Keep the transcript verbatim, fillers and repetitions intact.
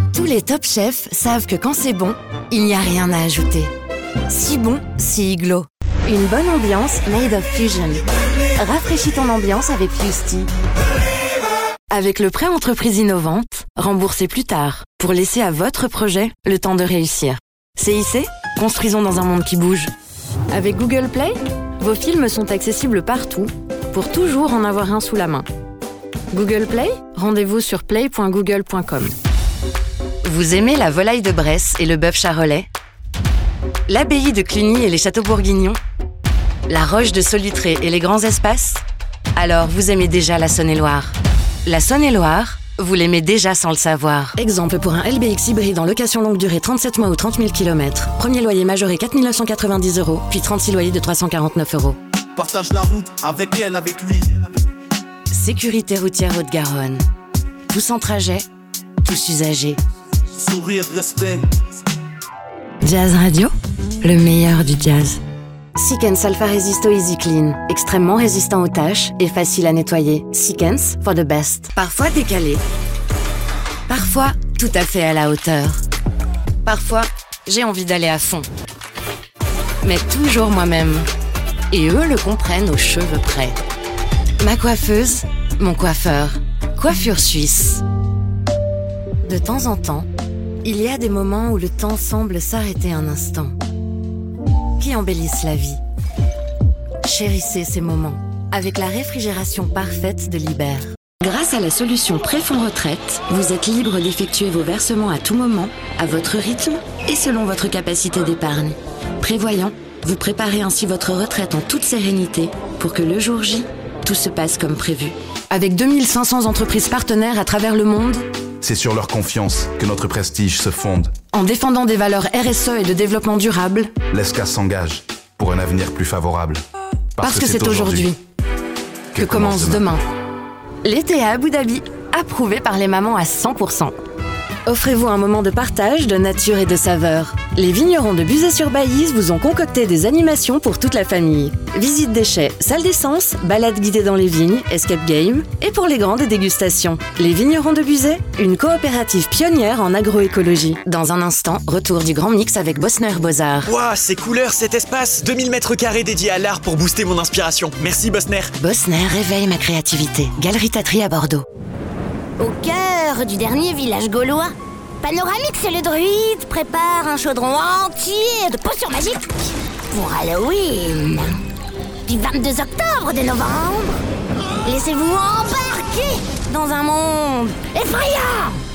Tous les top chefs savent que quand c'est bon, il n'y a rien à ajouter. Si bon, si Iglo. Une bonne ambiance made of fusion. Rafraîchis ton ambiance avec Fusty. Avec le prêt entreprise innovante, remboursez plus tard pour laisser à votre projet le temps de réussir. C I C, construisons dans un monde qui bouge. Avec Google Play, vos films sont accessibles partout pour toujours en avoir un sous la main. Google Play, rendez-vous sur play point google point com. Vous aimez la volaille de Bresse et le bœuf charolais? L'abbaye de Cluny et les châteaux bourguignons? La roche de Solutré et les grands espaces? Alors vous aimez déjà la Saône-et-Loire. La Saône-et-Loire, vous l'aimez déjà sans le savoir. Exemple pour un L B X hybride en location longue durée trente-sept mois ou trente mille kilomètres. Premier loyer majoré quatre mille neuf cent quatre-vingt-dix euros, puis trente-six loyers de trois cent quarante-neuf euros. Partage la route avec elle, avec lui. Sécurité routière Haute-Garonne. Tous en trajet, tous usagers. Sourire, respect. Jazz Radio, le meilleur du jazz. Sikens Alpha Resisto Easy Clean, extrêmement résistant aux tâches et facile à nettoyer. Sikens for the best. Parfois décalé. Parfois tout à fait à la hauteur. Parfois, j'ai envie d'aller à fond. Mais toujours moi-même. Et eux le comprennent aux cheveux près. Ma coiffeuse, mon coiffeur. Coiffure suisse. De temps en temps, il y a des moments où le temps semble s'arrêter un instant, qui embellissent la vie. Chérissez ces moments avec la réfrigération parfaite de Liber. Grâce à la solution Préfonds Retraite, vous êtes libre d'effectuer vos versements à tout moment, à votre rythme et selon votre capacité d'épargne. Prévoyant, vous préparez ainsi votre retraite en toute sérénité pour que le jour J, tout se passe comme prévu. Avec deux mille cinq cents entreprises partenaires à travers le monde, c'est sur leur confiance que notre prestige se fonde. En défendant des valeurs R S E et de développement durable, l'E S C A s'engage pour un avenir plus favorable. Parce, Parce que, que c'est aujourd'hui que, que commence demain. demain. L'été à Abu Dhabi, approuvé par les mamans à cent pour cent. Offrez-vous un moment de partage, de nature et de saveur. Les vignerons de Buzet-sur-Baïse vous ont concocté des animations pour toute la famille. Visite déchets, salle d'essence, balade guidée dans les vignes, escape game et pour les grands des dégustations. Les vignerons de Buzet, une coopérative pionnière en agroécologie. Dans un instant, retour du grand mix avec Bosner Beaux-Arts. Waouh, ces couleurs, cet espace, deux mille mètres carrés dédiés à l'art pour booster mon inspiration. Merci Bosner. Bosner réveille ma créativité. Galerie Tatry à Bordeaux. Au cœur du dernier village gaulois, Panoramix et le druide préparent un chaudron entier de potions magiques pour Halloween. Du vingt-deux octobre de novembre, laissez-vous embarquer dans un monde effrayant.